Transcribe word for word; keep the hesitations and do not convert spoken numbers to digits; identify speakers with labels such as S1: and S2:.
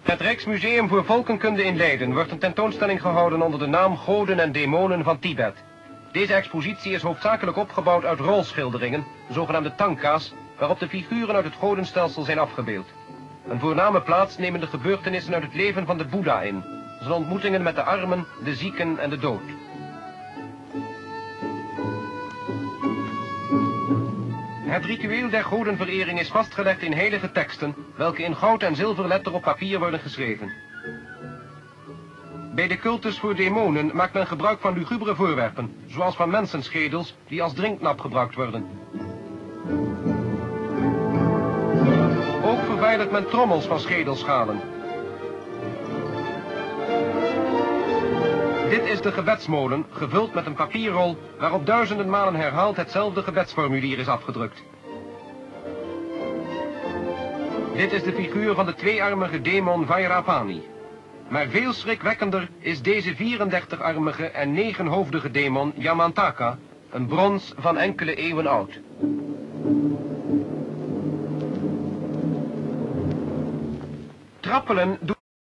S1: Het Rijksmuseum voor Volkenkunde in Leiden wordt een tentoonstelling gehouden onder de naam Goden en Demonen van Tibet. Deze expositie is hoofdzakelijk opgebouwd uit rolschilderingen, zogenaamde tanka's, waarop de figuren uit het godenstelsel zijn afgebeeld. Een voorname plaats nemen de gebeurtenissen uit het leven van de Boeddha in, zijn ontmoetingen met de armen, de zieken en de dood. Het ritueel der godenverering is vastgelegd in heilige teksten, welke in goud en zilverletter op papier worden geschreven. Bij de cultus voor demonen maakt men gebruik van lugubere voorwerpen, zoals van mensenschedels, die als drinknap gebruikt worden. Ook verwijdert men trommels van schedelschalen. Dit is de gebedsmolen, gevuld met een papierrol, waarop duizenden malen herhaald hetzelfde gebedsformulier is afgedrukt. Dit is de figuur van de tweearmige demon Vairapani. Maar veel schrikwekkender is deze vierendertigarmige en negenhoofdige demon Yamantaka, een brons van enkele eeuwen oud. Trappelen